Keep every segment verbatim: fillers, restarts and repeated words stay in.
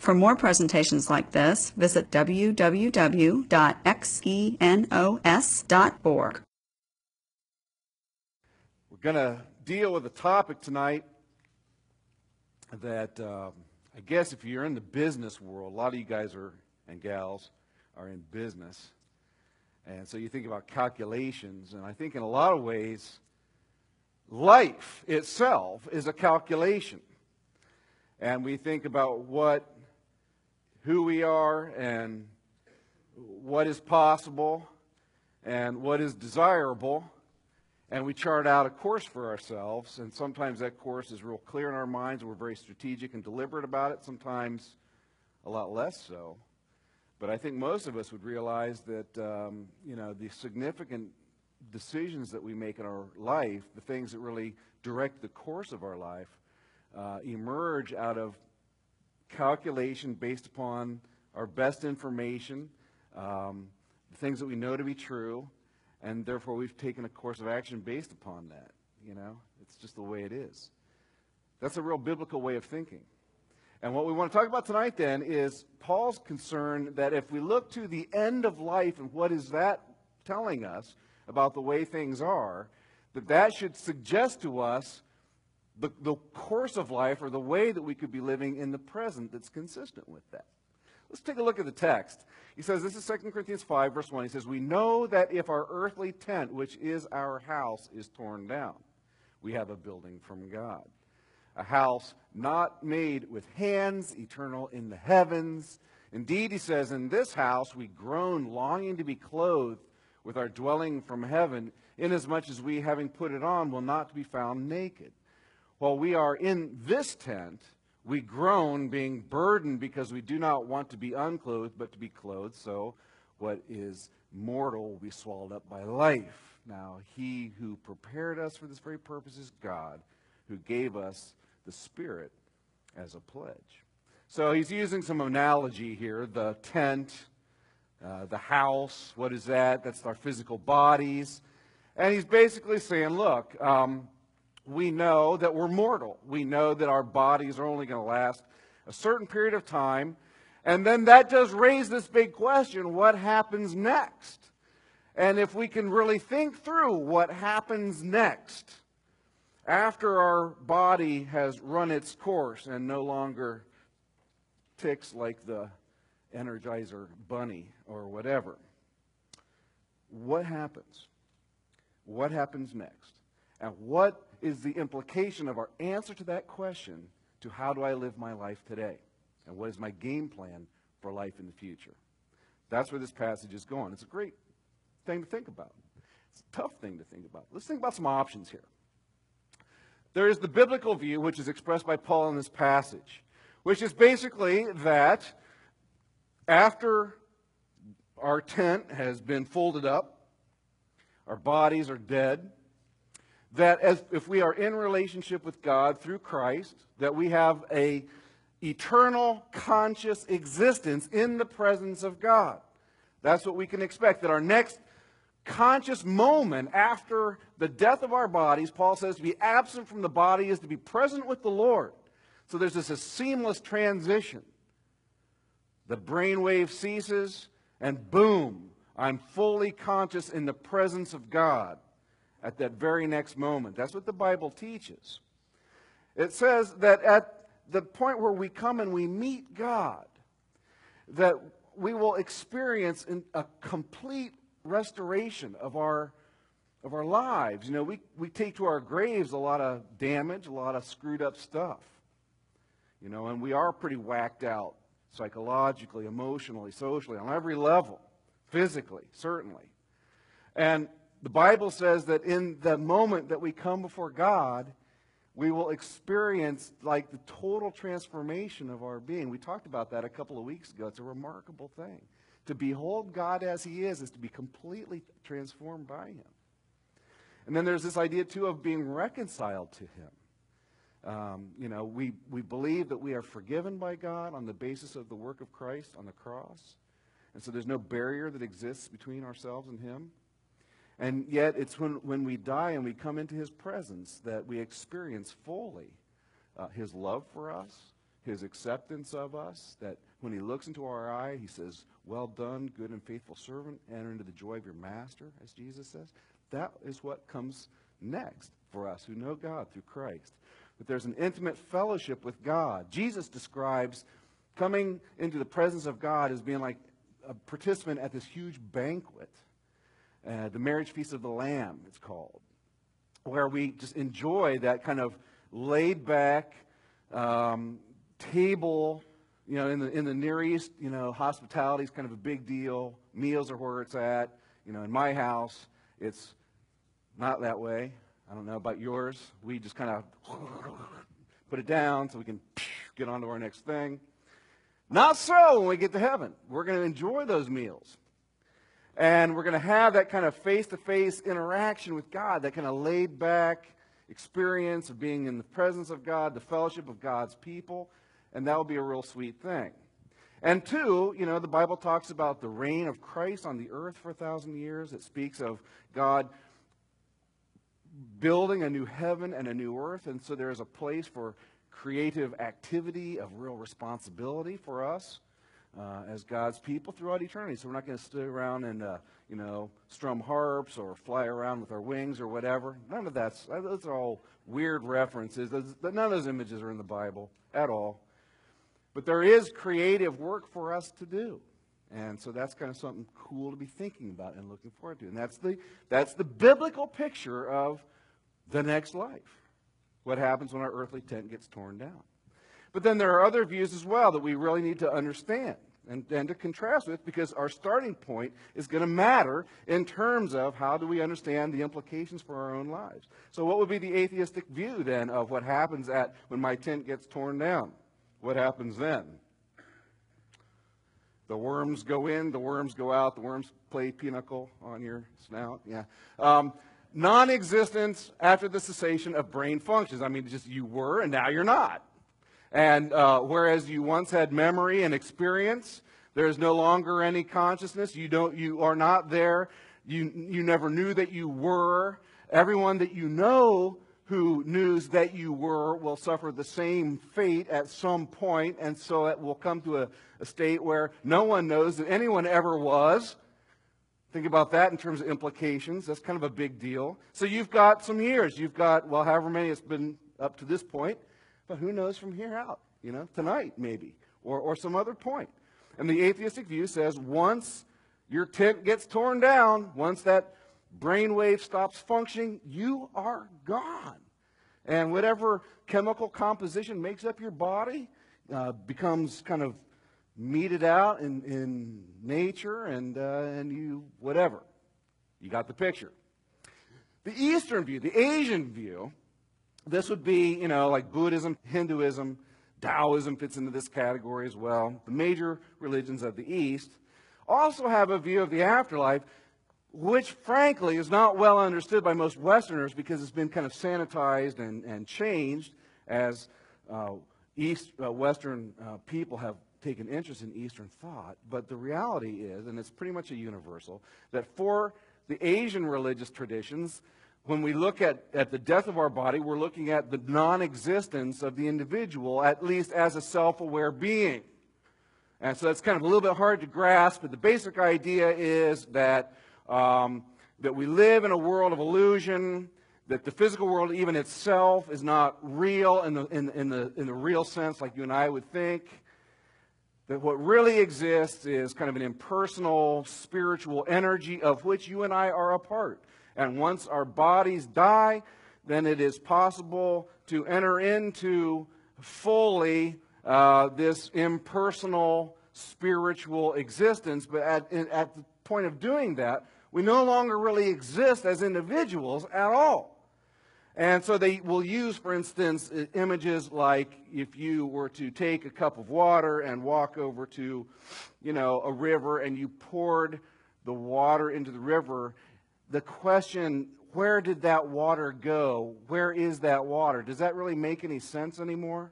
For more presentations like this, visit w w w dot xenos dot org. We're going to deal with a topic tonight that um, I guess if you're in the business world, a lot of you guys are and gals are in business. And so you think about calculations, and I think in a lot of ways, life itself is a calculation. And we think about what, who we are, and what is possible, and what is desirable, and we chart out a course for ourselves, and sometimes that course is real clear in our minds, and we're very strategic and deliberate about it, sometimes a lot less so. But I think most of us would realize that, um, you know, the significant decisions that we make in our life, the things that really direct the course of our life, uh, emerge out of calculation based upon our best information, um, the things that we know to be true, and therefore we've taken a course of action based upon that. You know, it's just the way it is. That's a real biblical way of thinking. And what we want to talk about tonight then is Paul's concern that if we look to the end of life and what is that telling us about the way things are, that that should suggest to us the, the course of life or the way that we could be living in the present that's consistent with that. Let's take a look at the text. He says, this is Second Corinthians five, verse one. He says, we know that if our earthly tent, which is our house, is torn down, we have a building from God. A house not made with hands, eternal in the heavens. Indeed, he says, in this house we groan, longing to be clothed with our dwelling from heaven, inasmuch as we, having put it on, will not be found naked. While we are in this tent, we groan, being burdened, because we do not want to be unclothed, but to be clothed. So what is mortal will be swallowed up by life. Now, he who prepared us for this very purpose is God, who gave us the Spirit as a pledge. So he's using some analogy here. The tent, uh, the house, what is that? That's our physical bodies. And he's basically saying, look, um, we know that we're mortal. We know that our bodies are only going to last a certain period of time. And then that does raise this big question, what happens next? And if we can really think through what happens next, after our body has run its course and no longer ticks like the Energizer bunny or whatever, what happens? What happens next? And what is the implication of our answer to that question to how do I live my life today? And what is my game plan for life in the future? That's where this passage is going. It's a great thing to think about. It's a tough thing to think about. Let's think about some options here. There is the biblical view, which is expressed by Paul in this passage, which is basically that after our tent has been folded up, our bodies are dead, that as if we are in relationship with God through Christ, that we have a eternal conscious existence in the presence of God. That's what we can expect, that our next conscious moment after the death of our bodies, Paul says to be absent from the body is to be present with the Lord. So there's this a seamless transition. The brainwave ceases, and boom, I'm fully conscious in the presence of God at that very next moment. That's what the Bible teaches. It says that at the point where we come and we meet God, that we will experience a complete restoration of our of our lives. You know, we, we take to our graves a lot of damage, a lot of screwed up stuff. You know, and we are pretty whacked out psychologically, emotionally, socially, on every level, physically, certainly. And the Bible says that in the moment that we come before God, we will experience like the total transformation of our being. We talked about that a couple of weeks ago. It's a remarkable thing. To behold God as He is is to be completely transformed by Him. And then there's this idea, too, of being reconciled to Him. Um, you know, we, we believe that we are forgiven by God on the basis of the work of Christ on the cross. And so there's no barrier that exists between ourselves and Him. And yet it's when, when we die and we come into His presence that we experience fully uh, His love for us, his acceptance of us, that when he looks into our eye, he says, well done, good and faithful servant, enter into the joy of your master, as Jesus says. That is what comes next for us who know God through Christ. But there's an intimate fellowship with God. Jesus describes coming into the presence of God as being like a participant at this huge banquet. Uh, the marriage feast of the Lamb, it's called, where we just enjoy that kind of laid-back um, table. You know, in the in the Near East, you know, hospitality is kind of a big deal. Meals are where it's at. You know, in my house, it's not that way. I don't know about yours. We just kind of put it down so we can get on to our next thing. Not so when we get to heaven. We're going to enjoy those meals. And we're going to have that kind of face-to-face interaction with God, that kind of laid-back experience of being in the presence of God, the fellowship of God's people, and that will be a real sweet thing. And two, you know, the Bible talks about the reign of Christ on the earth for a thousand years. It speaks of God building a new heaven and a new earth, and so there is a place for creative activity of real responsibility for us uh, as God's people throughout eternity. So we're not going to sit around and, uh, you know, strum harps or fly around with our wings or whatever. None of that's, those are all weird references. Those, none of those images are in the Bible at all. But there is creative work for us to do. And so that's kind of something cool to be thinking about and looking forward to. And that's the, that's the biblical picture of the next life. What happens when our earthly tent gets torn down. But then there are other views as well that we really need to understand and, and to contrast with, because our starting point is going to matter in terms of how do we understand the implications for our own lives. So what would be the atheistic view then of what happens at when my tent gets torn down? What happens then? The worms go in, the worms go out, the worms play pinochle on your snout. Yeah. Um, non-existence after the cessation of brain functions. I mean, just you were and now you're not. And uh, whereas you once had memory and experience, there is no longer any consciousness. You don't. You are not there. You you never knew that you were. Everyone that you know who knew that you were will suffer the same fate at some point, and so it will come to a, a state where no one knows that anyone ever was. Think about that in terms of implications. That's kind of a big deal. So you've got some years. You've got, well, however many it's been up to this point. But who knows from here out? You know, tonight maybe, or, or some other point. And the atheistic view says once your tent gets torn down, once that brainwave stops functioning, you are gone. And whatever chemical composition makes up your body uh, becomes kind of meted out in, in nature, and, uh, and you, whatever. You got the picture. The Eastern view, the Asian view, this would be, you know, like Buddhism, Hinduism, Taoism fits into this category as well. The major religions of the East also have a view of the afterlife, which frankly is not well understood by most Westerners because it's been kind of sanitized and, and changed as uh, East uh, Western uh, people have taken interest in Eastern thought. But the reality is, and it's pretty much a universal, that for the Asian religious traditions, when we look at, at the death of our body, we're looking at the non-existence of the individual, at least as a self-aware being. And so it's kind of a little bit hard to grasp, but the basic idea is that, um, that we live in a world of illusion, that the physical world even itself is not real in the, in, in the, in the real sense like you and I would think. That what really exists is kind of an impersonal, spiritual energy of which you and I are a part. And once our bodies die, then it is possible to enter into fully uh, this impersonal spiritual existence. But at, at the point of doing that, we no longer really exist as individuals at all. And so they will use, for instance, images like if you were to take a cup of water and walk over to, you know, a river and you poured the water into the river. The question, where did that water go? Where is that water? Does that really make any sense anymore?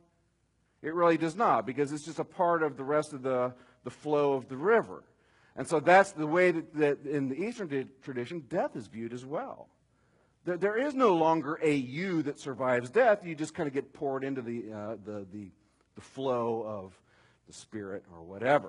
It really does not, because it's just a part of the rest of the, the flow of the river. And so that's the way that, that in the Eastern tradition, death is viewed as well. There, there is no longer a you that survives death. You just kind of get poured into the, uh, the, the the flow of the Spirit or whatever.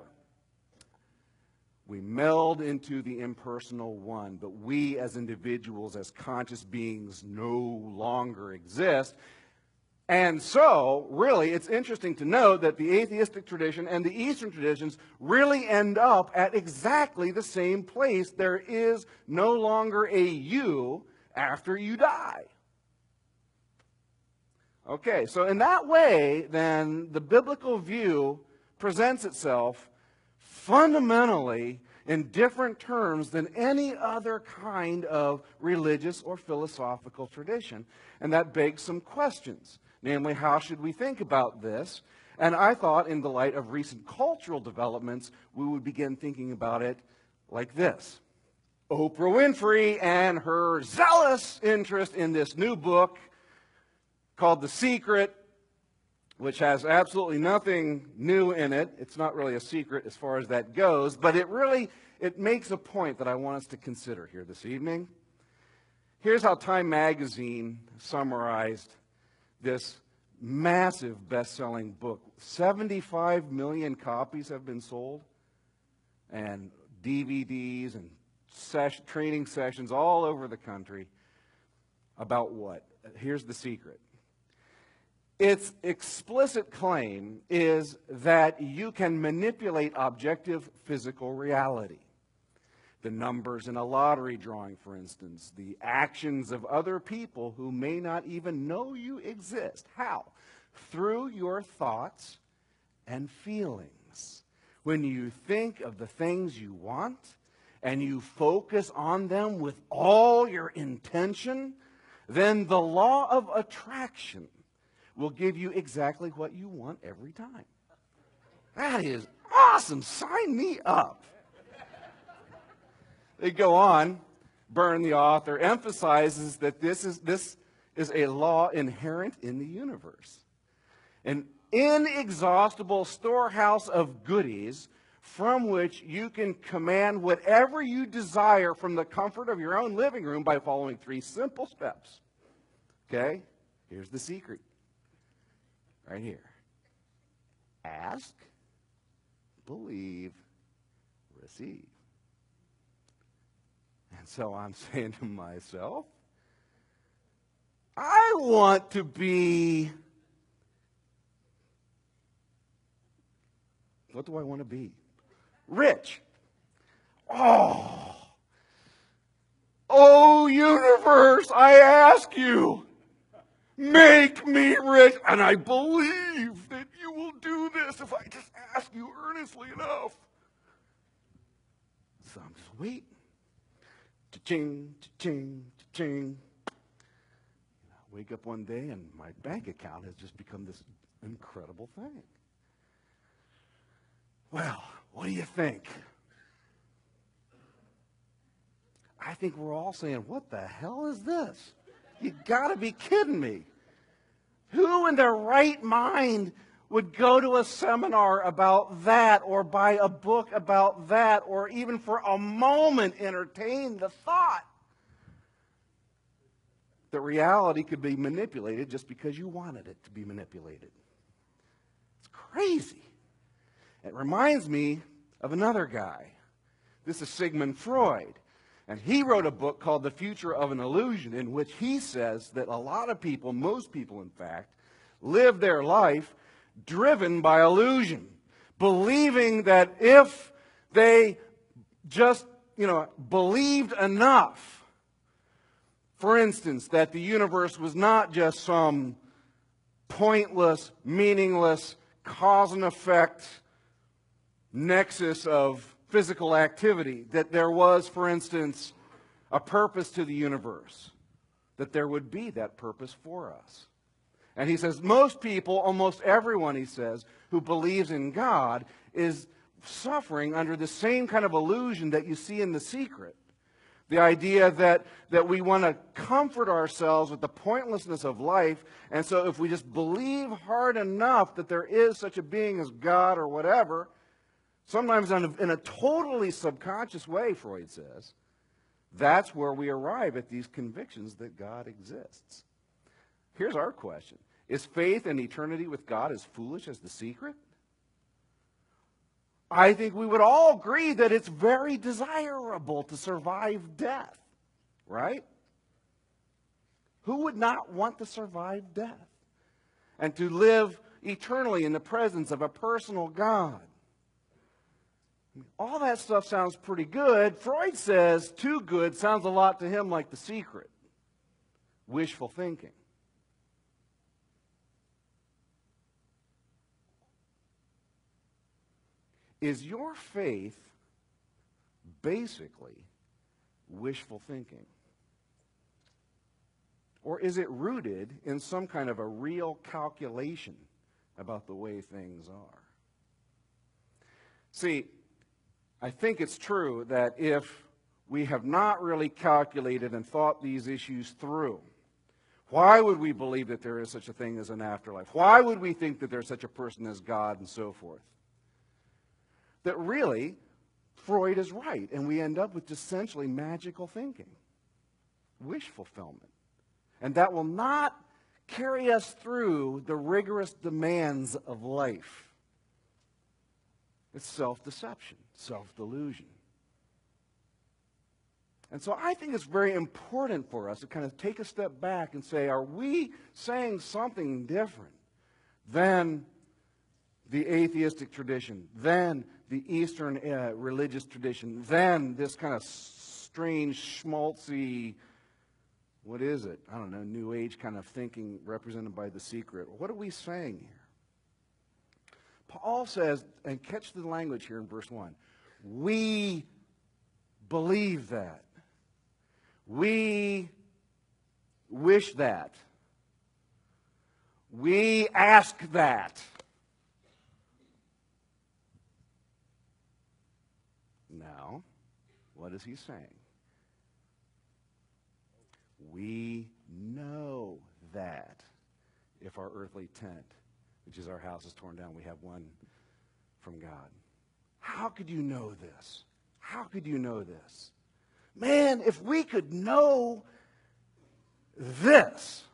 We meld into the impersonal one, but we as individuals, as conscious beings, no longer exist. And so, really, it's interesting to note that the atheistic tradition and the Eastern traditions really end up at exactly the same place. There is no longer a you after you die. Okay, so in that way, then, the biblical view presents itself fundamentally in different terms than any other kind of religious or philosophical tradition. And that begs some questions. Namely, how should we think about this? And I thought, in the light of recent cultural developments, we would begin thinking about it like this. Oprah Winfrey and her zealous interest in this new book called The Secret, which has absolutely nothing new in it. It's not really a secret as far as that goes, but it really, it makes a point that I want us to consider here this evening. Here's how Time Magazine summarized this massive best-selling book. seventy-five million copies have been sold, and D V Ds and ses- training sessions all over the country. About what? Here's the secret. Its explicit claim is that you can manipulate objective physical reality. The numbers in a lottery drawing, for instance, the actions of other people who may not even know you exist. How? Through your thoughts and feelings. When you think of the things you want and you focus on them with all your intention, then the law of attraction will give you exactly what you want every time. That is awesome. Sign me up. They go on. Byrne, the author, emphasizes that this is, this is a law inherent in the universe. An inexhaustible storehouse of goodies from which you can command whatever you desire from the comfort of your own living room by following three simple steps. Okay? Here's the secret. Right here. Ask, believe, receive. And so I'm saying to myself, I want to be, what do I want to be? Rich. Oh, oh universe, I ask you, make me rich. And I believe that you will do this if I just ask you earnestly enough. So I'm just waiting. Cha-ching, cha-ching, cha-ching. I wake up one day and my bank account has just become this incredible thing. Well, what do you think? I think we're all saying, what the hell is this? You gotta be kidding me. Who in their right mind would go to a seminar about that, or buy a book about that, or even for a moment entertain the thought that reality could be manipulated just because you wanted it to be manipulated? It's crazy. It reminds me of another guy. This is Sigmund Freud. And he wrote a book called The Future of an Illusion, in which he says that a lot of people, most people in fact, live their life driven by illusion, believing that if they just, you know, believed enough, for instance, that the universe was not just some pointless, meaningless, cause and effect nexus of physical activity, that there was, for instance, a purpose to the universe, that there would be that purpose for us. And he says most people, almost everyone, he says, who believes in God is suffering under the same kind of illusion that you see in The Secret. The idea that, that we want to comfort ourselves with the pointlessness of life, and so if we just believe hard enough that there is such a being as God or whatever, sometimes in a, in a totally subconscious way, Freud says, that's where we arrive at these convictions that God exists. Here's our question. Is faith in eternity with God as foolish as the secret? I think we would all agree that it's very desirable to survive death, right? Who would not want to survive death and to live eternally in the presence of a personal God? All that stuff sounds pretty good. Freud says too good sounds a lot to him like The Secret. Wishful thinking. Is your faith basically wishful thinking? Or is it rooted in some kind of a real calculation about the way things are? See, I think it's true that if we have not really calculated and thought these issues through, why would we believe that there is such a thing as an afterlife? Why would we think that there's such a person as God and so forth? That really, Freud is right, and we end up with essentially magical thinking, wish fulfillment. And that will not carry us through the rigorous demands of life. It's self-deception, self-delusion. And so I think it's very important for us to kind of take a step back and say, are we saying something different than the atheistic tradition, than the Eastern uh, religious tradition, than this kind of strange, schmaltzy, what is it? I don't know, New Age kind of thinking represented by The Secret. What are we saying here? Paul says, and catch the language here in verse one, we believe that. We wish that. We ask that. Now, what is he saying? We know that if our earthly tent, which is our house, is torn down, we have one from God. How could you know this? How could you know this? Man, if we could know this,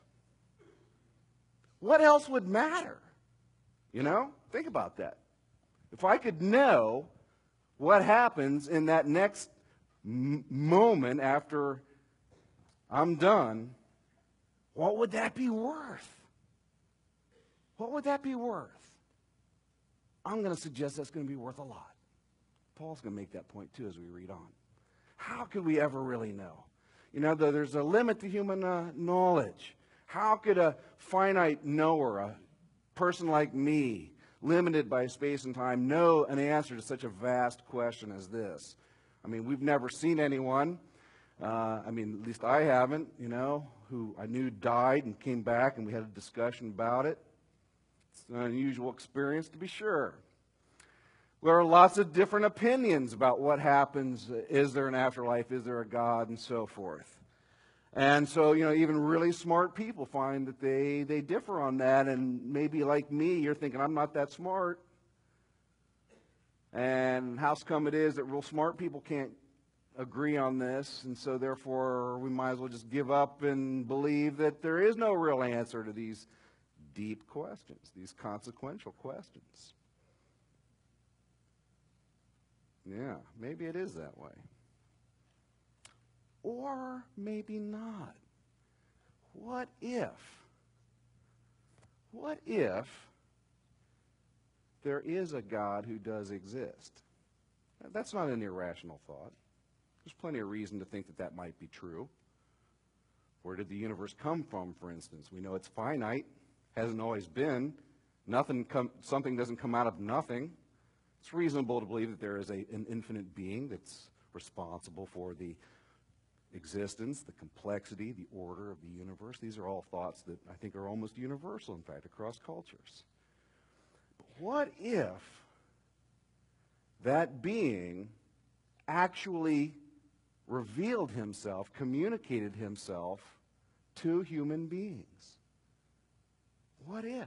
what else would matter? You know? Think about that. If I could know what happens in that next m- moment after I'm done, what would that be worth? What would that be worth? I'm going to suggest that's going to be worth a lot. Paul's going to make that point too as we read on. How could we ever really know? You know, there's a limit to human uh, knowledge. How could a finite knower, a person like me, limited by space and time, know an answer to such a vast question as this? I mean, we've never seen anyone, uh, I mean, at least I haven't, you know, who I knew died and came back and we had a discussion about it. It's an unusual experience, to be sure. There are lots of different opinions about what happens. Is there an afterlife? Is there a God? And so forth. And so, you know, even really smart people find that they, they differ on that. And maybe like me, you're thinking, I'm not that smart. And how's come it is that real smart people can't agree on this? And so therefore, we might as well just give up and believe that there is no real answer to these deep questions, these consequential questions. Yeah, maybe it is that way. Or maybe not. What if? What if there is a God who does exist? That's not an irrational thought. There's plenty of reason to think that that might be true. Where did the universe come from, for instance? We know it's finite, hasn't always been. Nothing come, something doesn't come out of nothing. It's reasonable to believe that there is a, an infinite being that's responsible for the existence, the complexity, the order of the universe. These are all thoughts that I think are almost universal, in fact, across cultures. But what if that being actually revealed himself, communicated himself to human beings? What if?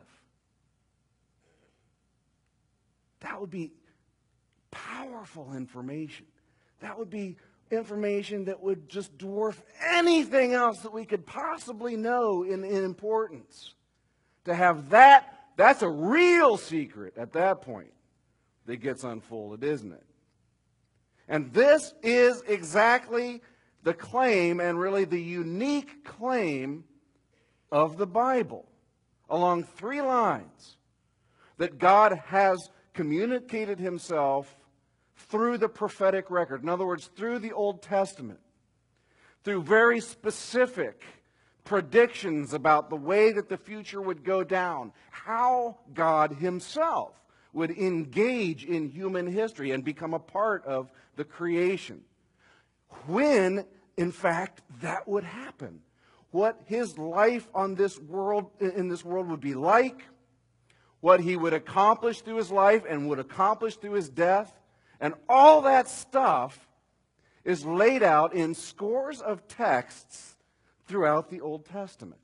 That would be powerful information. That would be information that would just dwarf anything else that we could possibly know in, in importance. To have that, that's a real secret at that point that gets unfolded, isn't it? And this is exactly the claim, and really the unique claim of the Bible, along three lines, that God has communicated himself through the prophetic record. In other words, through the Old Testament, through very specific predictions about the way that the future would go down, how God himself would engage in human history and become a part of the creation. When, in fact, that would happen. What his life on this world, in this world would be like, what he would accomplish through his life and would accomplish through his death, and all that stuff is laid out in scores of texts throughout the Old Testament.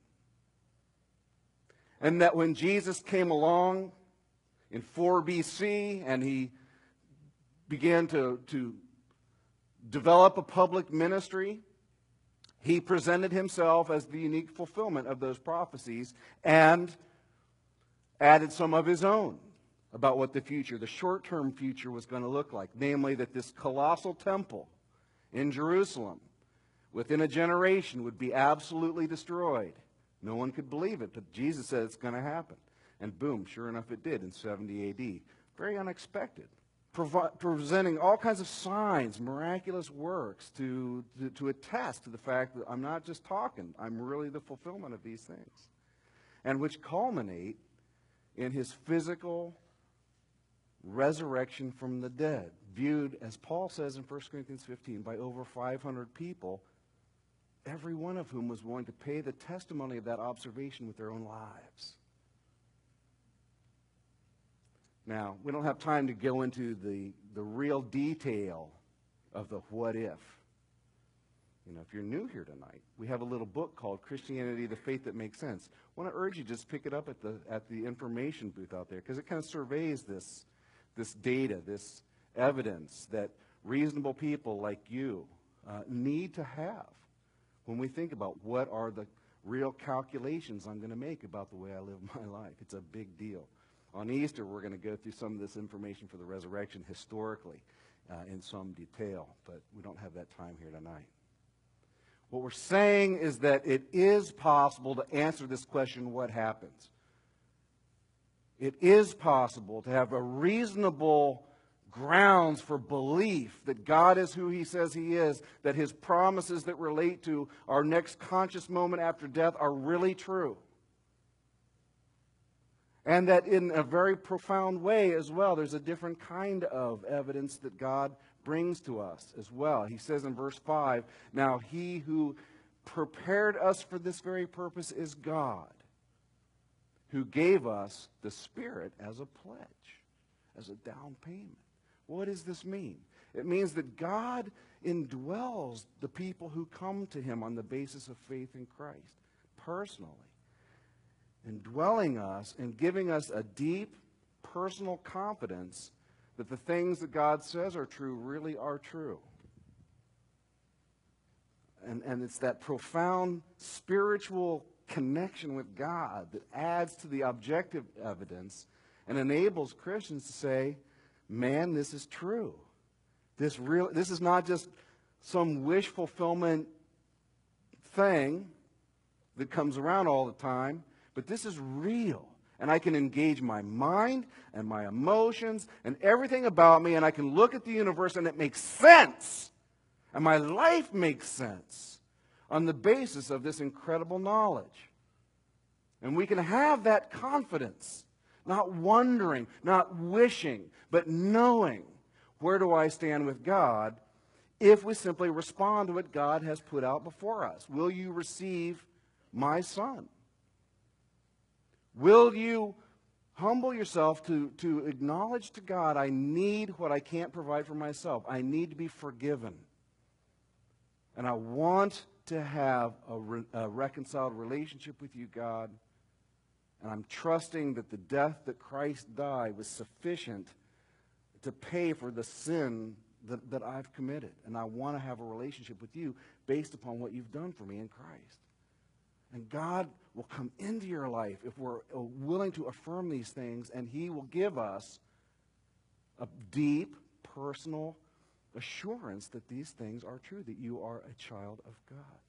And that when Jesus came along in four B C and he began to, to develop a public ministry, he presented himself as the unique fulfillment of those prophecies and added some of his own about what the future, the short-term future, was going to look like. Namely, that this colossal temple in Jerusalem, within a generation, would be absolutely destroyed. No one could believe it, but Jesus said it's going to happen. And boom, sure enough it did in seventy A D. Very unexpected. Provi- presenting all kinds of signs, miraculous works to, to, to attest to the fact that I'm not just talking, I'm really the fulfillment of these things. And which culminate in his physical resurrection from the dead, viewed, as Paul says in First Corinthians fifteen, by over five hundred people, every one of whom was willing to pay the testimony of that observation with their own lives. Now, we don't have time to go into the, the real detail of the what if. You know, if you're new here tonight, we have a little book called Christianity, the Faith That Makes Sense. I want to urge you to just pick it up at the at the information booth out there, because it kind of surveys this, this data, this evidence that reasonable people like you uh, need to have when we think about what are the real calculations I'm going to make about the way I live my life. It's a big deal. On Easter, we're going to go through some of this information for the resurrection historically uh, in some detail, but we don't have that time here tonight. What we're saying is that it is possible to answer this question, what happens? It is possible to have a reasonable grounds for belief that God is who he says he is, that his promises that relate to our next conscious moment after death are really true. And that in a very profound way as well, there's a different kind of evidence that God brings to us as well. He says in verse five, now he who prepared us for this very purpose is God, who gave us the Spirit as a pledge, as a down payment. What does this mean? It means that God indwells the people who come to him on the basis of faith in Christ personally, indwelling us and giving us a deep personal confidence that the things that God says are true really are true. And, and it's that profound spiritual connection with God that adds to the objective evidence and enables Christians to say, man, this is true. This real, this is not just some wish fulfillment thing that comes around all the time, but this is real. And I can engage my mind and my emotions and everything about me, and I can look at the universe and it makes sense. And my life makes sense on the basis of this incredible knowledge. And we can have that confidence, not wondering, not wishing, but knowing, where do I stand with God, if we simply respond to what God has put out before us. Will you receive my Son? Will you humble yourself to, to acknowledge to God, I need what I can't provide for myself. I need to be forgiven. And I want to have a, re, a reconciled relationship with you, God. And I'm trusting that the death that Christ died was sufficient to pay for the sin that, that I've committed. And I want to have a relationship with you based upon what you've done for me in Christ. And God will come into your life if we're willing to affirm these things, and he will give us a deep, personal assurance that these things are true, that you are a child of God.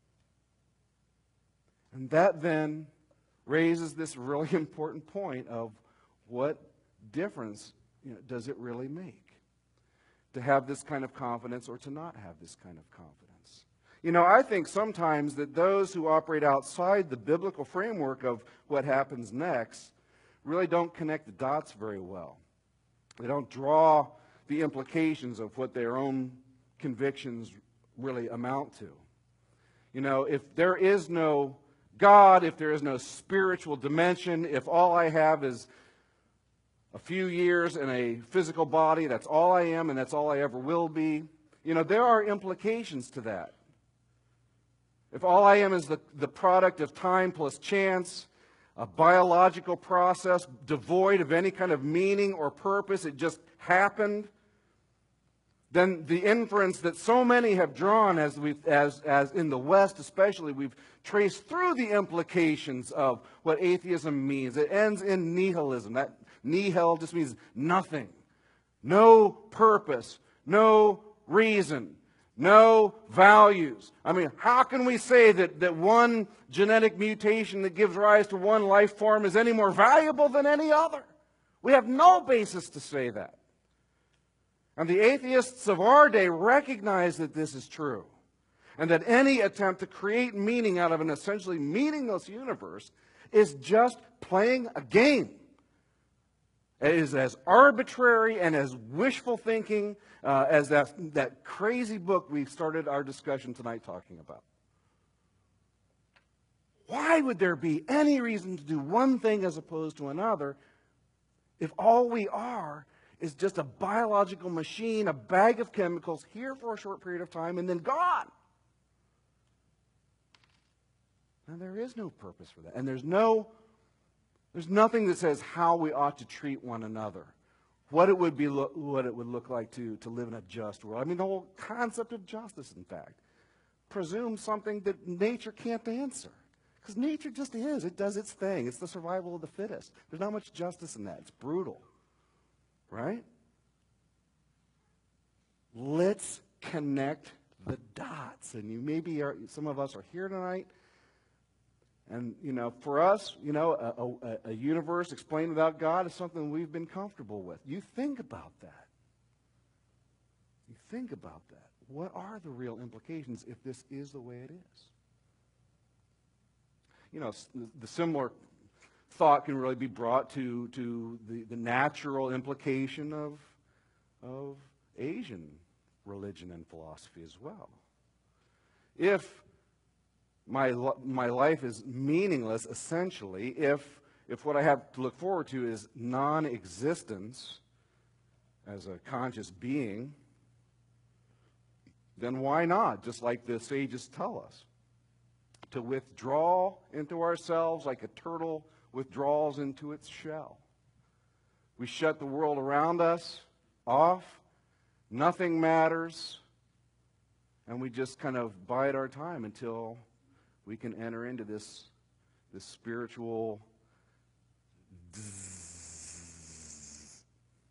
And that then raises this really important point of what difference, you know, does it really make to have this kind of confidence or to not have this kind of confidence? You know, I think sometimes that those who operate outside the biblical framework of what happens next really don't connect the dots very well. They don't draw the implications of what their own convictions really amount to. You know, if there is no God, if there is no spiritual dimension, if all I have is a few years in a physical body, that's all I am and that's all I ever will be, you know, there are implications to that. If all I am is the, the product of time plus chance, a biological process devoid of any kind of meaning or purpose, it just happened, then the inference that so many have drawn, as we, as, as in the West especially, we've traced through the implications of what atheism means. It ends in nihilism. That nihil just means nothing, no purpose, no reason, no values. I mean, how can we say that, that one genetic mutation that gives rise to one life form is any more valuable than any other? We have no basis to say that. And the atheists of our day recognize that this is true, and that any attempt to create meaning out of an essentially meaningless universe is just playing a game. It is as arbitrary and as wishful thinking uh, as that, that crazy book we started our discussion tonight talking about. Why would there be any reason to do one thing as opposed to another if all we are is just a biological machine, a bag of chemicals here for a short period of time and then gone? And there is no purpose for that. And there's no, there's nothing that says how we ought to treat one another, what it would be, what it would look like to, to live in a just world. I mean, the whole concept of justice, in fact, presumes something that nature can't answer. Because nature just is. It does its thing. It's the survival of the fittest. There's not much justice in that. It's brutal. Right? Let's connect the dots. And you maybe are, some of us are here tonight. And, you know, for us, you know, a, a, a universe explained without God is something we've been comfortable with. You think about that. You think about that. What are the real implications if this is the way it is? You know, the similar thought can really be brought to, to the, the natural implication of, of Asian religion and philosophy as well. If my, my life is meaningless, essentially, if, if what I have to look forward to is non-existence as a conscious being, then why not, just like the sages tell us, to withdraw into ourselves like a turtle withdraws into its shell. We shut the world around us off, nothing matters, and we just kind of bide our time until we can enter into this, this spiritual zzz.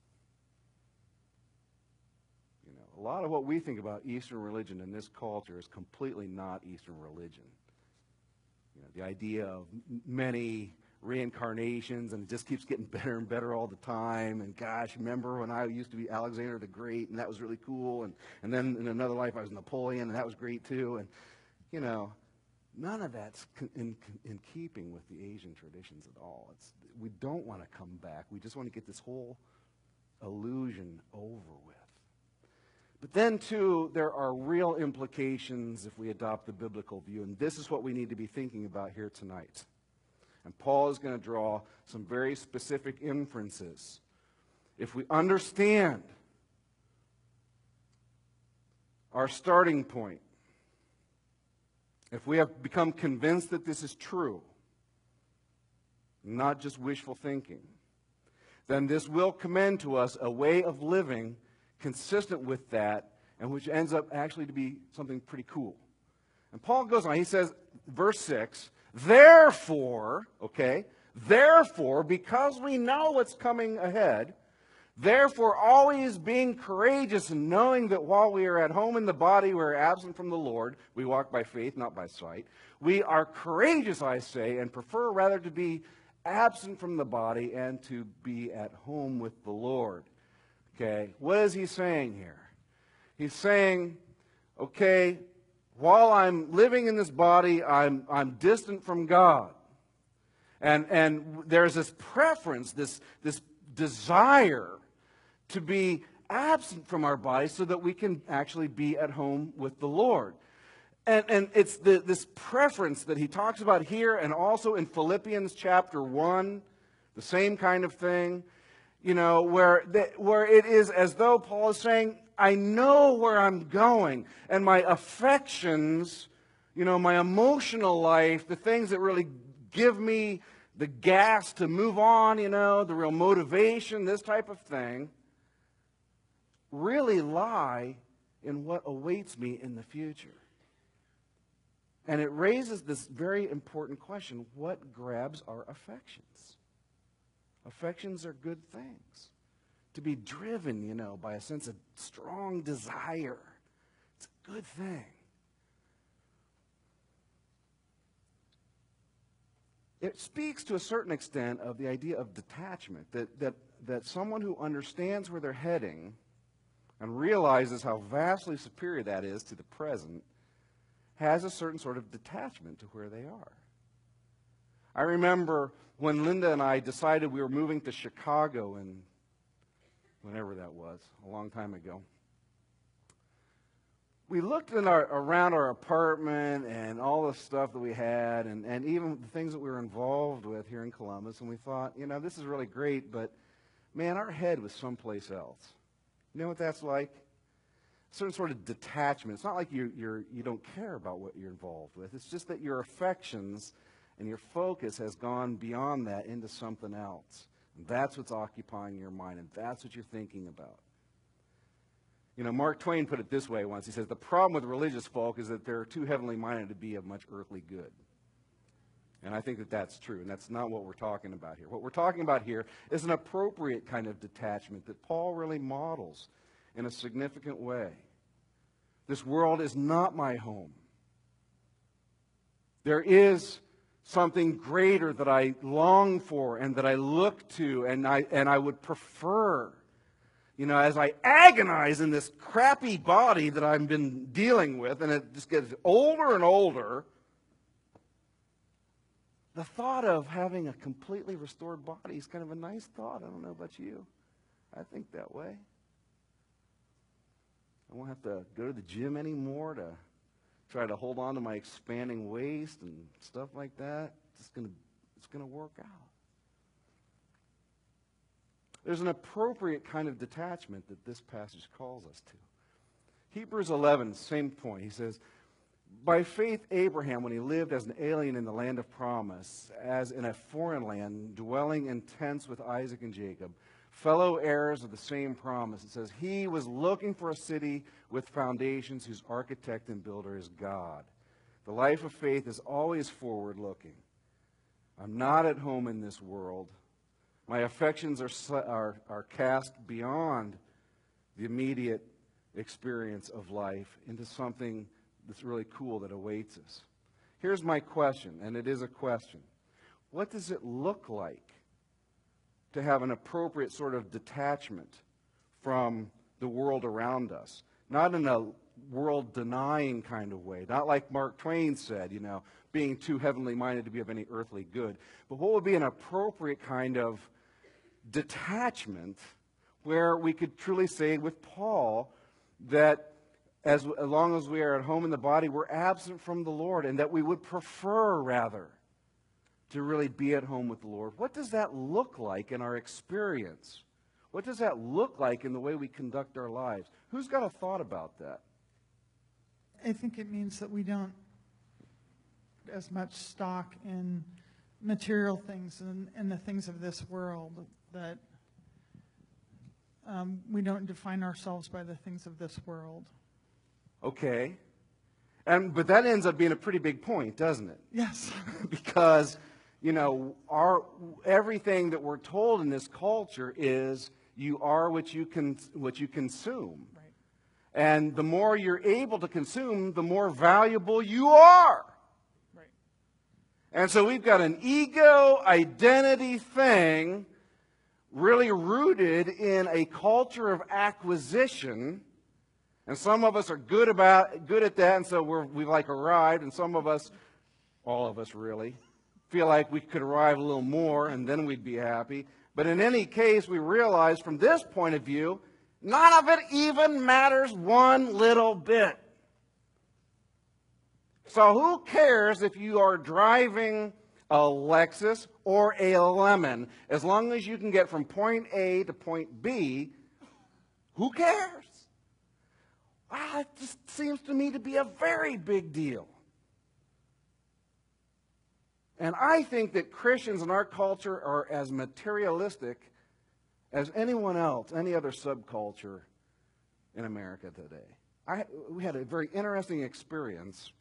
You know, a lot of what we think about Eastern religion in this culture is completely not Eastern religion. You know, the idea of many reincarnations, and it just keeps getting better and better all the time. And gosh, remember when I used to be Alexander the Great, and that was really cool. And, and then in another life I was Napoleon, and that was great too. And, you know, none of that's in, in keeping with the Asian traditions at all. It's, we don't want to come back. We just want to get this whole illusion over with. But then, too, there are real implications if we adopt the biblical view. And this is what we need to be thinking about here tonight. And Paul is going to draw some very specific inferences. If we understand our starting point, if we have become convinced that this is true, not just wishful thinking, then this will commend to us a way of living consistent with that, and which ends up actually to be something pretty cool. And Paul goes on, he says, verse six, Therefore, okay, therefore, because we know what's coming ahead, therefore, always being courageous and knowing that while we are at home in the body, we are absent from the Lord. We walk by faith, not by sight. We are courageous, I say, and prefer rather to be absent from the body and to be at home with the Lord. Okay, what is he saying here? He's saying, okay, while I'm living in this body, I'm, I'm distant from God. And, and there's this preference, this, this desire to be absent from our body so that we can actually be at home with the Lord. And, and it's the, this preference that he talks about here and also in Philippians chapter one, the same kind of thing, you know, where, the, where it is as though Paul is saying, I know where I'm going, and my affections, you know, my emotional life, the things that really give me the gas to move on, you know, the real motivation, this type of thing, really lie in what awaits me in the future. And it raises this very important question: what grabs our affections? Affections are good things. To be driven, you know, by a sense of strong desire, it's a good thing. It speaks to a certain extent of the idea of detachment, that, that, that someone who understands where they're heading and realizes how vastly superior that is to the present has a certain sort of detachment to where they are. I remember when Linda and I decided we were moving to Chicago in whenever that was, a long time ago. We looked in our, around our apartment and all the stuff that we had and, and even the things that we were involved with here in Columbus, and we thought, you know, this is really great, but man, our head was someplace else. You know what that's like? A certain sort of detachment. It's not like you you're, you don't care about what you're involved with. It's just that your affections and your focus has gone beyond that into something else. And that's what's occupying your mind, and that's what you're thinking about. You know, Mark Twain put it this way once. He says, the problem with religious folk is that they're too heavenly minded to be of much earthly good. And I think that that's true, and that's not what we're talking about here. What we're talking about here is an appropriate kind of detachment that Paul really models in a significant way. This world is not my home. There is something greater that I long for and that I look to and I, and I would prefer. You know, as I agonize in this crappy body that I've been dealing with, and it just gets older and older, the thought of having a completely restored body is kind of a nice thought. I don't know about you. I think that way. I won't have to go to the gym anymore to try to hold on to my expanding waist and stuff like that. It's gonna, it's gonna work out. There's an appropriate kind of detachment that this passage calls us to. Hebrews eleven, same point. He says, by faith Abraham, when he lived as an alien in the land of promise, as in a foreign land, dwelling in tents with Isaac and Jacob, fellow heirs of the same promise. It says, he was looking for a city with foundations whose architect and builder is God. The life of faith is always forward-looking. I'm not at home in this world. My affections are, are, are cast beyond the immediate experience of life into something that's really cool that awaits us. Here's my question, and it is a question. What does it look like to have an appropriate sort of detachment from the world around us? Not in a world-denying kind of way, not like Mark Twain said, you know, being too heavenly minded to be of any earthly good. But what would be an appropriate kind of detachment where we could truly say with Paul that as, as long as we are at home in the body, we're absent from the Lord, and that we would prefer, rather, to really be at home with the Lord? What does that look like in our experience? What does that look like in the way we conduct our lives? Who's got a thought about that? I think it means that we don't put as much stock in material things and, and the things of this world, that um, we don't define ourselves by the things of this world. Okay. And, but that ends up being a pretty big point, doesn't it? Yes. Because, you know, our, everything that we're told in this culture is you are what you, con, what you consume. Right. And the more you're able to consume, the more valuable you are. Right. And so we've got an ego identity thing really rooted in a culture of acquisition. And some of us are good about good at that, and so we're, we've like arrived, and some of us, all of us really, feel like we could arrive a little more, and then we'd be happy. But in any case, we realize from this point of view, none of it even matters one little bit. So who cares if you are driving a Lexus or a Lemon? As long as you can get from point A to point B, who cares? Wow, it just seems to me to be a very big deal. And I think that Christians in our culture are as materialistic as anyone else, any other subculture in America today. I, we had a very interesting experience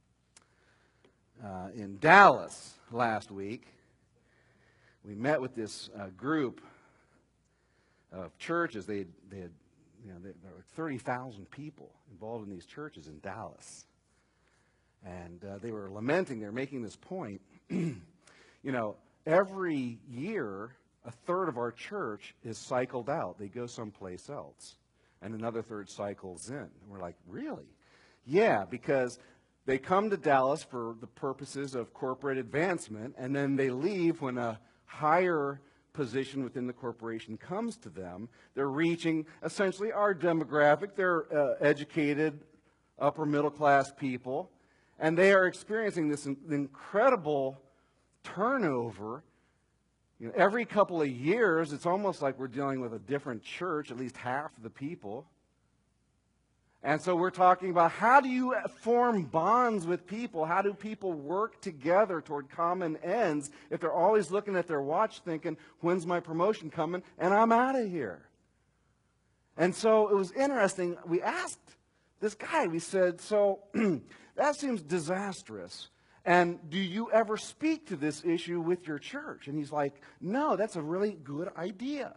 uh, in Dallas last week. We met with this uh, group of churches. They, they had, you know, they, there were thirty thousand people involved in these churches in Dallas. And uh, they were lamenting, they were making this point. You know, every year, a third of our church is cycled out. They go someplace else. And another third cycles in. And we're like, really? Yeah, because they come to Dallas for the purposes of corporate advancement, and then they leave when a higher position within the corporation comes to them. They're reaching essentially our demographic. They're uh, educated, upper middle class people, and they are experiencing this in- incredible turnover. You know, every couple of years, it's almost like we're dealing with a different church, at least half of the people. And so we're talking about how do you form bonds with people? How do people work together toward common ends if they're always looking at their watch thinking, when's my promotion coming? And I'm out of here. And so it was interesting. We asked this guy, we said, so that seems disastrous. And do you ever speak to this issue with your church? And he's like, no, that's a really good idea.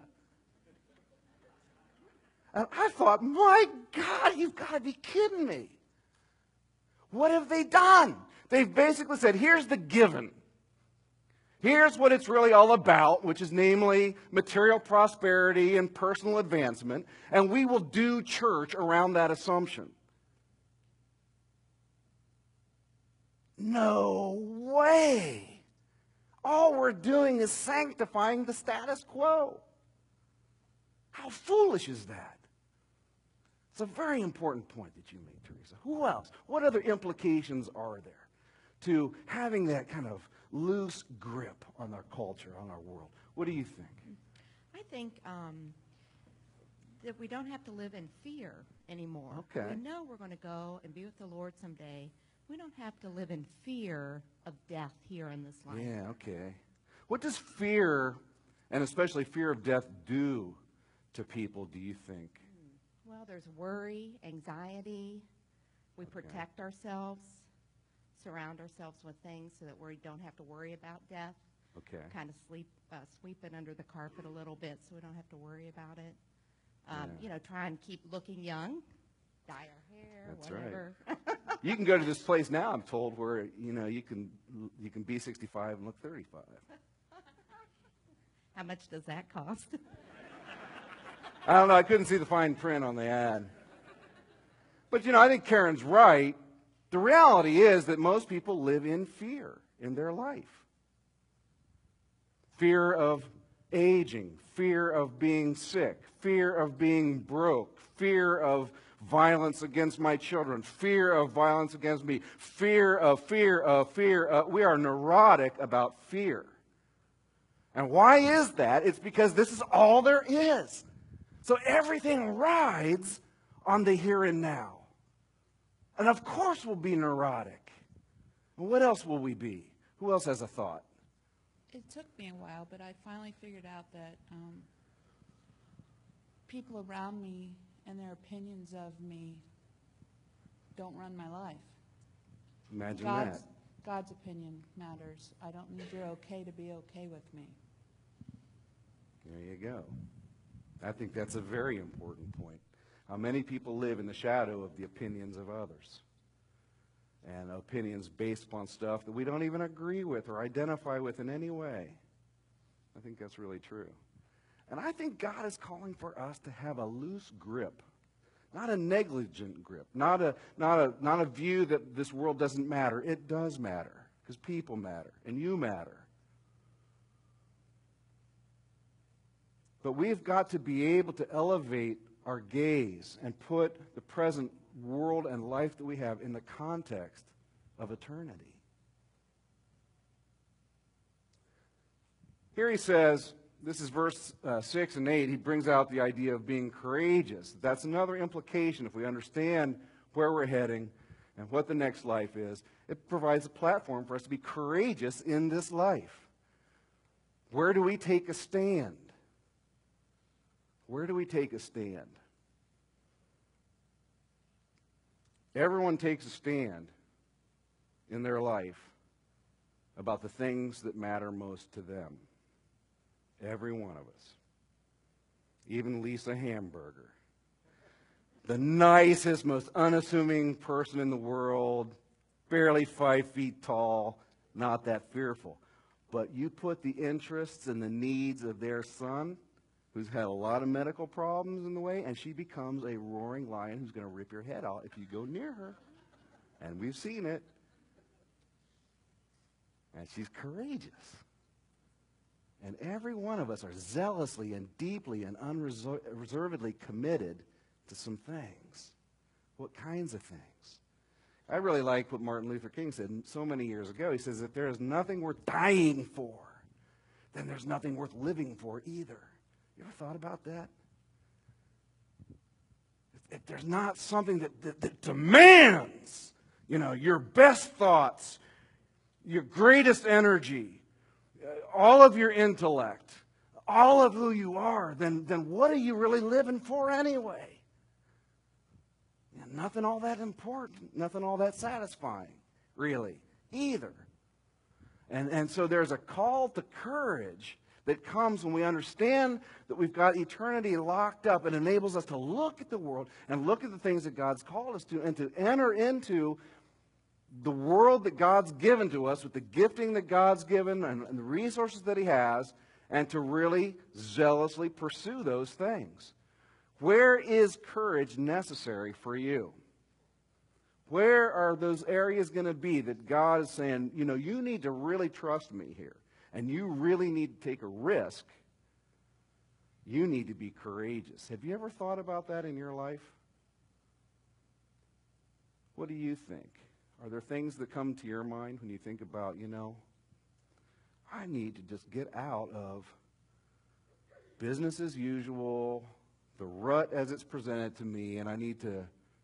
And I thought, my God, you've got to be kidding me. What have they done? They've basically said, here's the given. Here's what it's really all about, which is namely material prosperity and personal advancement, and we will do church around that assumption. No way. All we're doing is sanctifying the status quo. How foolish is that? It's a very important point that you made, Teresa. Who else? What other implications are there to having that kind of loose grip on our culture, on our world? What do you think? I think um, that we don't have to live in fear anymore. Okay. We know we're going to go and be with the Lord someday. We don't have to live in fear of death here in this life. Yeah, okay. What does fear, and especially fear of death, do to people, do you think? Well, there's worry, anxiety. We Okay. protect ourselves, surround ourselves with things so that we don't have to worry about death. Okay. Kind of sleep, uh, sweep it under the carpet a little bit so we don't have to worry about it. Um, Yeah. You know, try and keep looking young, dye our hair, That's right. whatever. You can go to this place now, I'm told, where, you know, you can you can be sixty-five and look thirty-five. How much does that cost? I don't know, I couldn't see the fine print on the ad. But, you know, I think Karen's right. The reality is that most people live in fear in their life. Fear of aging, fear of being sick, fear of being broke, fear of violence against my children, fear of violence against me, fear of fear of fear of, we are neurotic about fear. And why is that? It's because this is all there is. So everything rides on the here and now. And of course we'll be neurotic. And what else will we be? Who else has a thought? It took me a while, but I finally figured out that um, people around me and their opinions of me don't run my life. Imagine God's, that. God's opinion matters. I don't need your okay to be okay with me. There you go. I think that's a very important point. How many people live in the shadow of the opinions of others? And opinions based upon stuff that we don't even agree with or identify with in any way. I think that's really true. And I think God is calling for us to have a loose grip, not a negligent grip, not a, not a, not a view that this world doesn't matter. It does matter, because people matter, and you matter. But we've got to be able to elevate our gaze and put the present world and life that we have in the context of eternity. Here he says, this is verse uh, six and eight, he brings out the idea of being courageous. That's another implication. If we understand where we're heading and what the next life is, it provides a platform for us to be courageous in this life. Where do we take a stand? Where do we take a stand? Everyone takes a stand in their life about the things that matter most to them. Every one of us. Even Lisa Hamburger. The nicest, most unassuming person in the world, barely five feet tall, not that fearful. But you put the interests and the needs of their son, who's had a lot of medical problems in the way, and she becomes a roaring lion who's going to rip your head out if you go near her. And we've seen it. And she's courageous. And every one of us are zealously and deeply and unreservedly committed to some things. What kinds of things? I really like what Martin Luther King said so many years ago. He says, if there is nothing worth dying for, then there's nothing worth living for either. You ever thought about that? If there's not something that, that, that demands, you know, your best thoughts, your greatest energy, uh, all of your intellect, all of who you are, then, then what are you really living for anyway? Yeah, nothing all that important, nothing all that satisfying, really, either. And, and so there's a call to courage that comes when we understand that we've got eternity locked up. It enables us to look at the world and look at the things that God's called us to and to enter into the world that God's given to us with the gifting that God's given and, and the resources that He has, and to really zealously pursue those things. Where is courage necessary for you? Where are those areas going to be that God is saying, you know, you need to really trust me here, and you really need to take a risk? You need to be courageous. Have you ever thought about that in your life? What do you think? Are there things that come to your mind when you think about, you know, I need to just get out of business as usual, the rut as it's presented to me, and I need to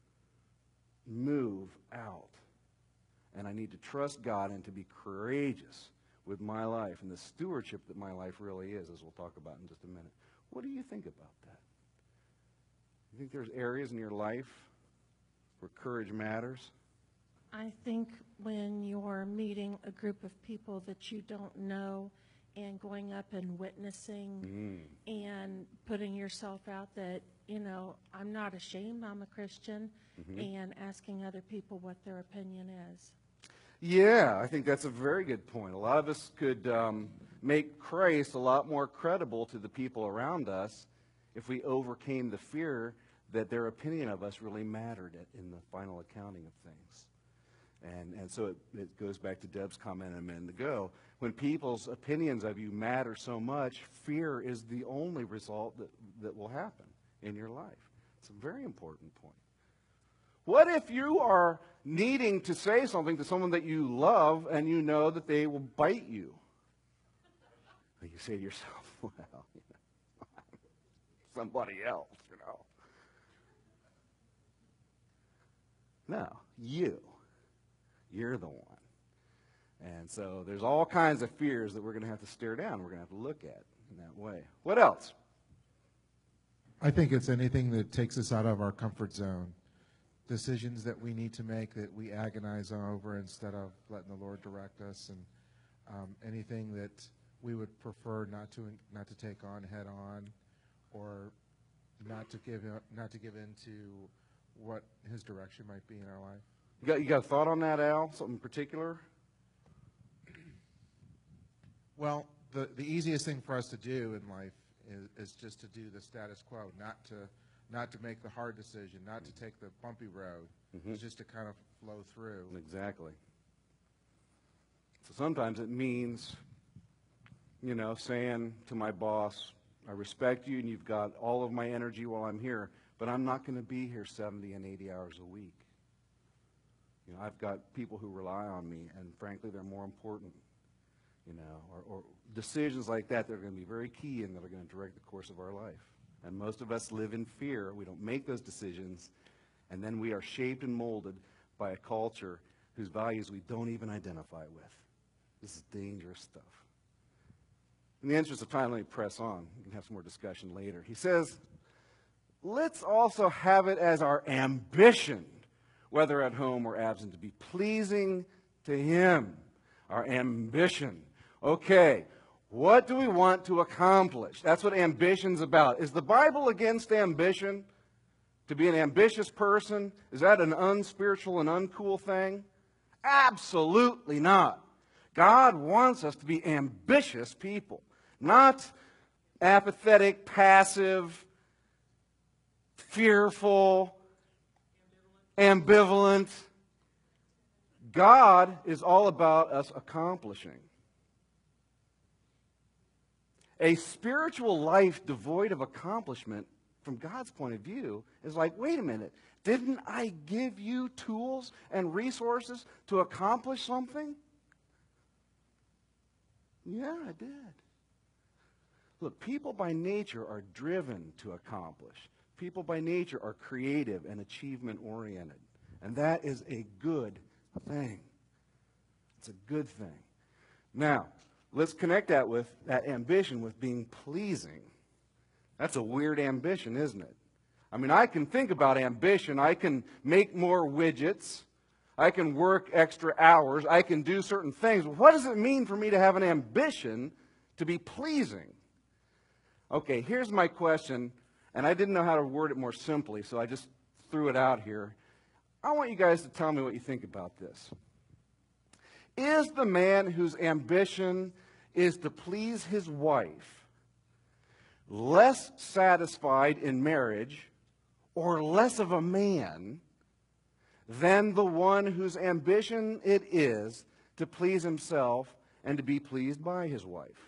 move out. And I need to trust God and to be courageous with my life and the stewardship that my life really is, as we'll talk about in just a minute. What do you think about that? You think there's areas in your life where courage matters? I think when you're meeting a group of people that you don't know and going up and witnessing mm. and putting yourself out that, you know, I'm not ashamed, I'm a Christian, mm-hmm. and asking other people what their opinion is. Yeah, I think that's a very good point. A lot of us could um, make Christ a lot more credible to the people around us if we overcame the fear that their opinion of us really mattered in the final accounting of things. And, and so it, it goes back to Deb's comment a minute ago. When people's opinions of you matter so much, fear is the only result that, that will happen in your life. It's a very important point. What if you are needing to say something to someone that you love and you know that they will bite you? And you say to yourself, well, you know, somebody else, you know. No, you. You're the one. And so there's all kinds of fears that we're going to have to stare down. We're going to have to look at in that way. What else? I think it's anything that takes us out of our comfort zone. decisions that we need to make that we agonize over instead of letting the Lord direct us, and um, anything that we would prefer not to not to take on head on, or not to give not to give in to what His direction might be in our life. You got, you got a thought on that, Al? Something particular? Well, the, the easiest thing for us to do in life is, is just to do the status quo, not to not to make the hard decision, not to take the bumpy road, Mhm. just to kind of flow through. Exactly. So sometimes it means, you know, saying to my boss, I respect you and you've got all of my energy while I'm here, but I'm not going to be here seventy and eighty hours a week. You know, I've got people who rely on me, and frankly, they're more important. You know, or, or decisions like that that are going to be very key and that are going to direct the course of our life. And most of us live in fear. We don't make those decisions, and then we are shaped and molded by a culture whose values we don't even identify with. This is dangerous stuff. In the interest of time, let me press on. We can have some more discussion later. He says, let's also have it as our ambition, whether at home or absent, to be pleasing to Him. Our ambition. Okay, what do we want to accomplish? That's what ambition's about. Is the Bible against ambition? To be an ambitious person? Is that an unspiritual and uncool thing? Absolutely not. God wants us to be ambitious people, not apathetic, passive, fearful, ambivalent. God is all about us accomplishing. A spiritual life devoid of accomplishment, from God's point of view, is like, wait a minute, didn't I give you tools and resources to accomplish something? Yeah, I did. Look, people by nature are driven to accomplish. People by nature are creative and achievement-oriented. And that is a good thing. It's a good thing. Now, let's connect that with that ambition with being pleasing. That's a weird ambition, isn't it? I mean, I can think about ambition. I can make more widgets. I can work extra hours. I can do certain things. What does it mean for me to have an ambition to be pleasing? Okay, here's my question, and I didn't know how to word it more simply, so I just threw it out here. I want you guys to tell me what you think about this. Is the man whose ambition is to please his wife less satisfied in marriage or less of a man than the one whose ambition it is to please himself and to be pleased by his wife?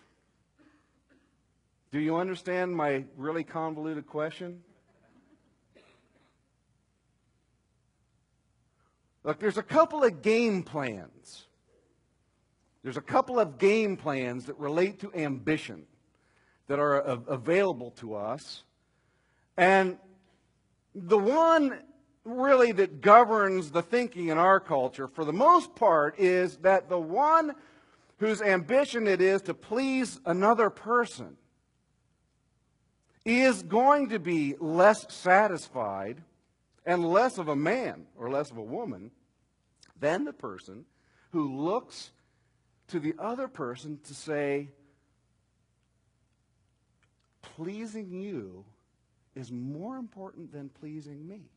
Do you understand my really convoluted question? Look, there's a couple of game plans. There's a couple of game plans that relate to ambition that are uh, available to us. And the one really that governs the thinking in our culture, for the most part, is that the one whose ambition it is to please another person is going to be less satisfied and less of a man or less of a woman than the person who looks to the other person to say, pleasing you is more important than pleasing me.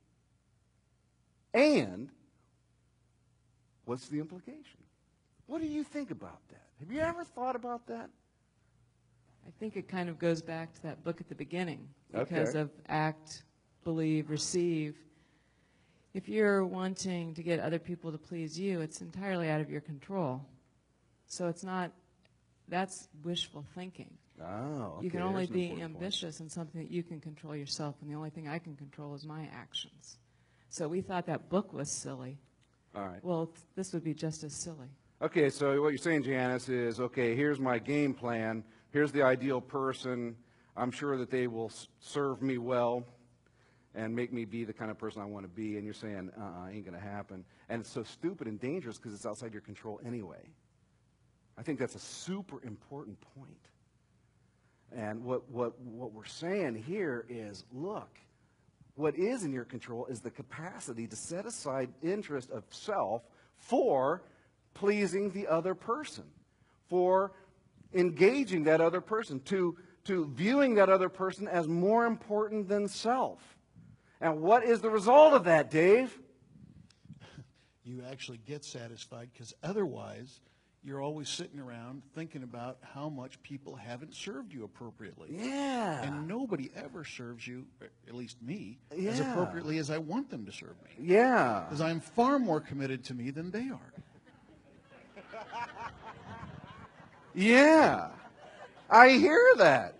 And what's the implication? What do you think about that? Have you ever thought about that? I think it kind of goes back to that book at the beginning because Okay. of act, believe, receive. If you're wanting to get other people to please you, it's entirely out of your control. So it's not, that's wishful thinking. Oh, okay. You can only There's an be important point. ambitious in something that you can control yourself, and the only thing I can control is my actions. So we thought that book was silly. All right. Well, th- this would be just as silly. Okay, so what you're saying, Janice, is, okay, here's my game plan. Here's the ideal person. I'm sure that they will s- serve me well and make me be the kind of person I want to be. And you're saying, uh-uh, ain't going to happen. And it's so stupid and dangerous because it's outside your control anyway. I think that's a super important point. And what, what, what we're saying here is, look, what is in your control is the capacity to set aside interest of self for pleasing the other person, for engaging that other person, to, to viewing that other person as more important than self. And what is the result of that, Dave? You actually get satisfied, because otherwise you're always sitting around thinking about how much people haven't served you appropriately. Yeah. And nobody ever serves you, at least me, Yeah. as appropriately as I want them to serve me. Yeah. Because I'm far more committed to me than they are. Yeah. I hear that.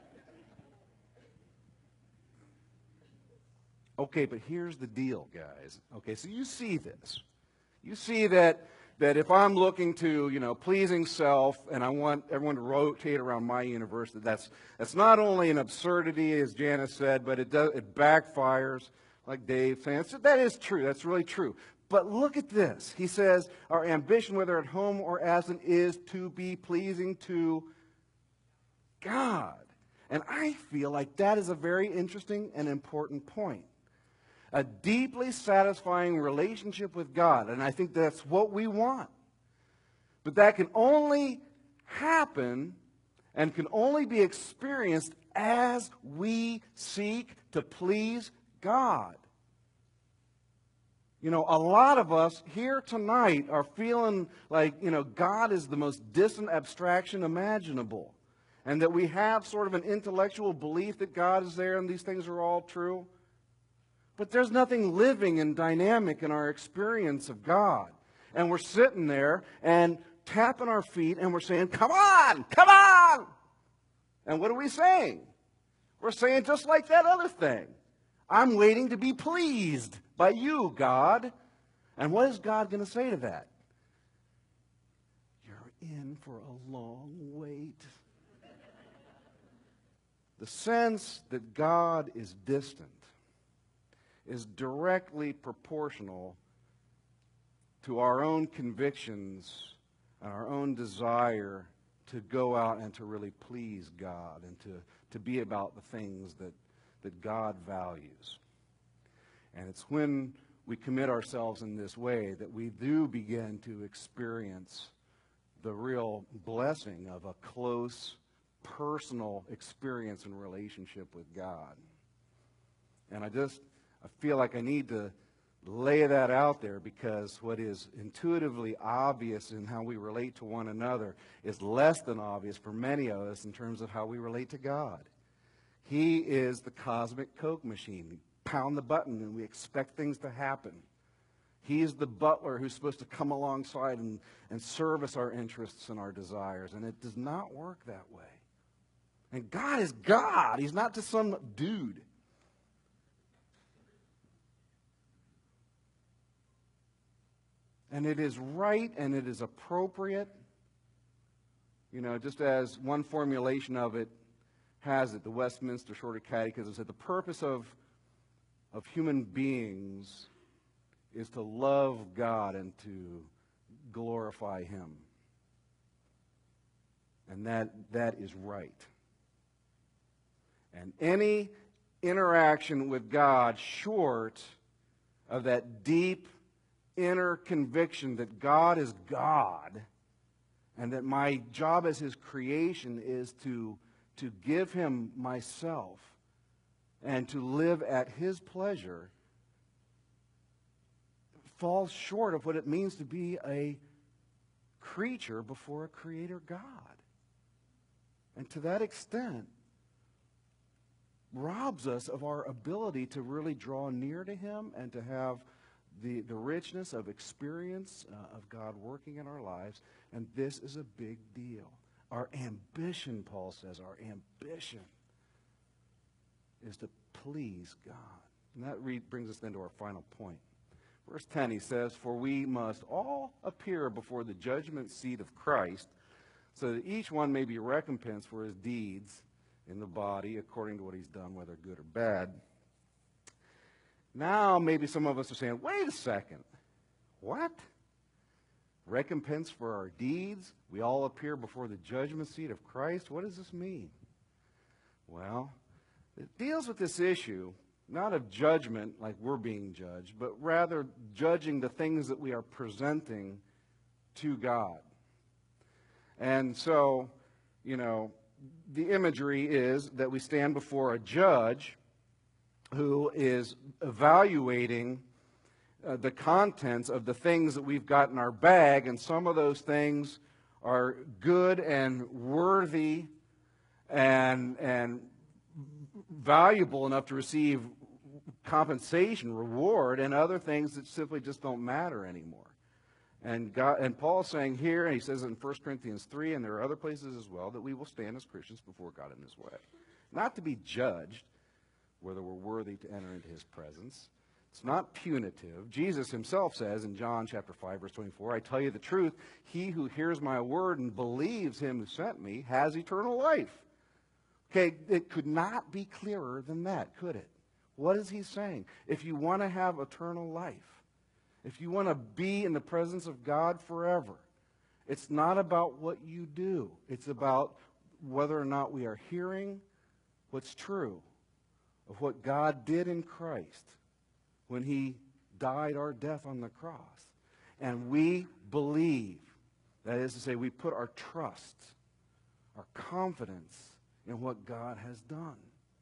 Okay, but here's the deal, guys. Okay, so you see this. You see that that if I'm looking to, you know, pleasing self, and I want everyone to rotate around my universe, that that's that's not only an absurdity, as Janice said, but it does it backfires, like Dave saying. So that is true. That's really true. But look at this. He says, our ambition, whether at home or absent, is to be pleasing to God. And I feel like that is a very interesting and important point. A deeply satisfying relationship with God. And I think that's what we want. But that can only happen and can only be experienced as we seek to please God. You know, a lot of us here tonight are feeling like, you know, God is the most distant abstraction imaginable. And that we have sort of an intellectual belief that God is there and these things are all true. But there's nothing living and dynamic in our experience of God. And we're sitting there and tapping our feet and we're saying, come on, come on. And what are we saying? We're saying just like that other thing. I'm waiting to be pleased by you, God. And what is God going to say to that? You're in for a long wait. The sense that God is distant is directly proportional to our own convictions and our own desire to go out and to really please God and to, to be about the things that, that God values. And it's when we commit ourselves in this way that we do begin to experience the real blessing of a close, personal experience and relationship with God. And I just, I feel like I need to lay that out there, because what is intuitively obvious in how we relate to one another is less than obvious for many of us in terms of how we relate to God. He is the cosmic Coke machine. We pound the button and we expect things to happen. He's the butler who's supposed to come alongside and, and service our interests and our desires. And it does not work that way. And God is God. He's not just some dude. And it is right and it is appropriate, you know, just as one formulation of it has it, the Westminster Shorter Catechism said, the purpose of, of human beings is to love God and to glorify Him. And that that is right. And any interaction with God short of that deep inner conviction that God is God and that my job as His creation is to, to give Him myself and to live at His pleasure falls short of what it means to be a creature before a creator God. And to that extent, robs us of our ability to really draw near to Him and to have the, the richness of experience uh, of God working in our lives. And this is a big deal. Our ambition, Paul says, our ambition is to please God. And that re- brings us then to our final point. Verse ten, he says, for we must all appear before the judgment seat of Christ, so that each one may be recompensed for his deeds in the body according to what he's done, whether good or bad. Now maybe some of us are saying, wait a second. What? Recompense for our deeds? We all appear before the judgment seat of Christ? What does this mean? Well, it deals with this issue not of judgment like we're being judged, but rather judging the things that we are presenting to God. And so, you know, the imagery is that we stand before a judge who is evaluating uh, the contents of the things that we've got in our bag, and some of those things are good and worthy and and valuable enough to receive compensation, reward, and other things that simply just don't matter anymore. And God, and Paul's saying here, and he says in First Corinthians three, and there are other places as well, that we will stand as Christians before God in this way. Not to be judged whether we're worthy to enter into his presence. It's not punitive. Jesus himself says in John chapter five, verse twenty-four, I tell you the truth, he who hears my word and believes him who sent me has eternal life. Okay, it could not be clearer than that, could it? What is he saying? If you want to have eternal life, if you want to be in the presence of God forever, it's not about what you do. It's about whether or not we are hearing what's true of what God did in Christ when he died our death on the cross. And we believe, that is to say, we put our trust, our confidence in what God has done.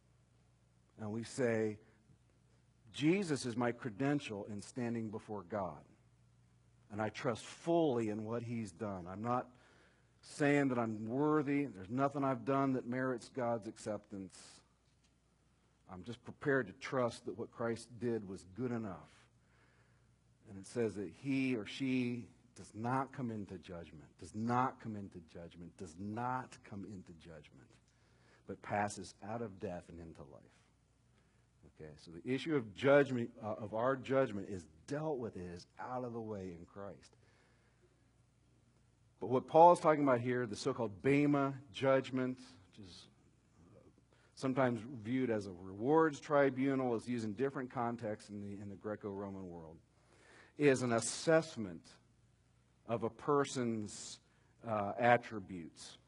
And we say, Jesus is my credential in standing before God. And I trust fully in what he's done. I'm not saying that I'm worthy. There's nothing I've done that merits God's acceptance. I'm just prepared to trust that what Christ did was good enough. And it says that he or she does not come into judgment, does not come into judgment, does not come into judgment, but passes out of death and into life. Okay, so the issue of judgment, uh, of our judgment, is dealt with, it is out of the way in Christ. But what Paul is talking about here, the so-called Bema judgment, which is sometimes viewed as a rewards tribunal, is used in different contexts in the, in the Greco-Roman world, is an assessment of a person's uh, attributes,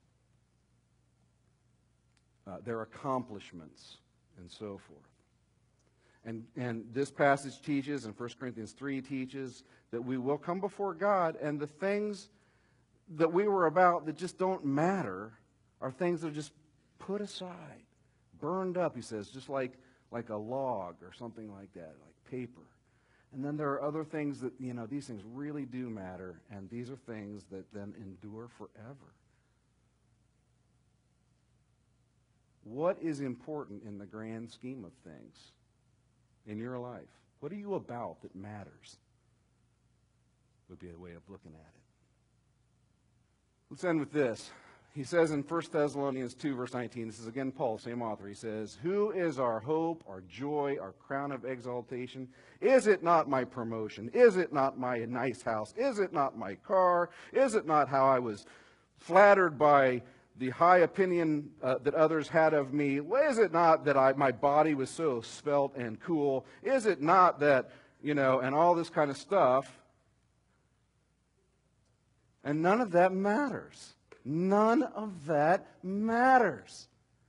uh, their accomplishments, and so forth. And, and this passage teaches, and First Corinthians three teaches, that we will come before God, and the things that we were about that just don't matter are things that are just put aside, burned up, he says, just like, like a log or something like that, like paper. And then there are other things that, you know, these things really do matter, and these are things that then endure forever. What is important in the grand scheme of things in your life? What are you about that matters? Would be a way of looking at it. Let's end with this. He says in First Thessalonians two, verse nineteen, this is again Paul, same author. He says, who is our hope, our joy, our crown of exaltation? Is it not my promotion? Is it not my nice house? Is it not my car? Is it not how I was flattered by the high opinion uh, that others had of me? Is it not that I, my body was so svelte and cool? Is it not that, you know, and all this kind of stuff? And none of that matters. None of that matters.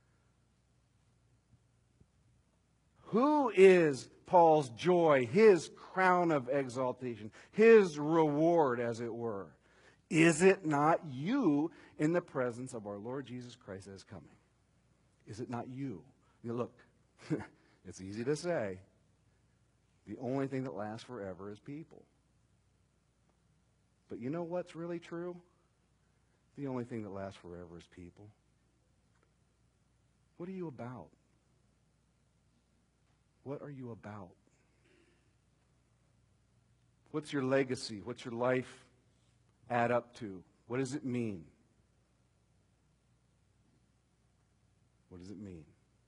Who is Paul's joy, his crown of exaltation, his reward, as it were? Is it not you in the presence of our Lord Jesus Christ that is coming? Is it not you? You look, it's easy to say. The only thing that lasts forever is people. But you know what's really true? The only thing that lasts forever is people. What are you about? What are you about? What's your legacy? What's your life add up to? What does it mean? What does it mean?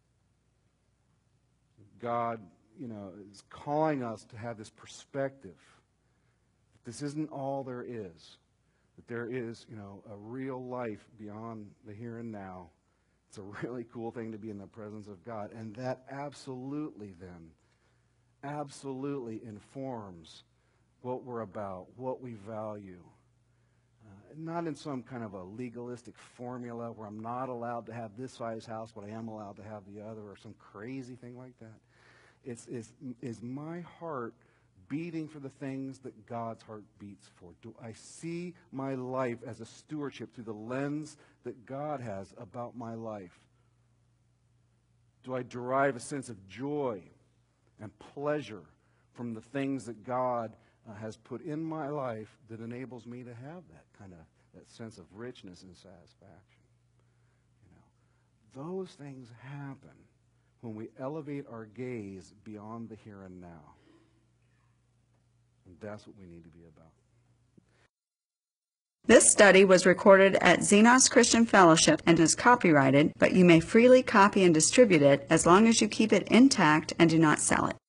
God, you know, is calling us to have this perspective. This isn't all there is. That there is, you know, a real life beyond the here and now. It's a really cool thing to be in the presence of God. And that absolutely then, absolutely informs what we're about, what we value. Uh, not in some kind of a legalistic formula where I'm not allowed to have this size house, but I am allowed to have the other, or some crazy thing like that. It's, is, is my heart beating for the things that God's heart beats for? Do I see my life as a stewardship through the lens that God has about my life? Do I derive a sense of joy and pleasure from the things that God uh, has put in my life that enables me to have that kind of that sense of richness and satisfaction? You know, those things happen when we elevate our gaze beyond the here and now. And that's what we need to be about. This study was recorded at Xenos Christian Fellowship and is copyrighted, but you may freely copy and distribute it as long as you keep it intact and do not sell it.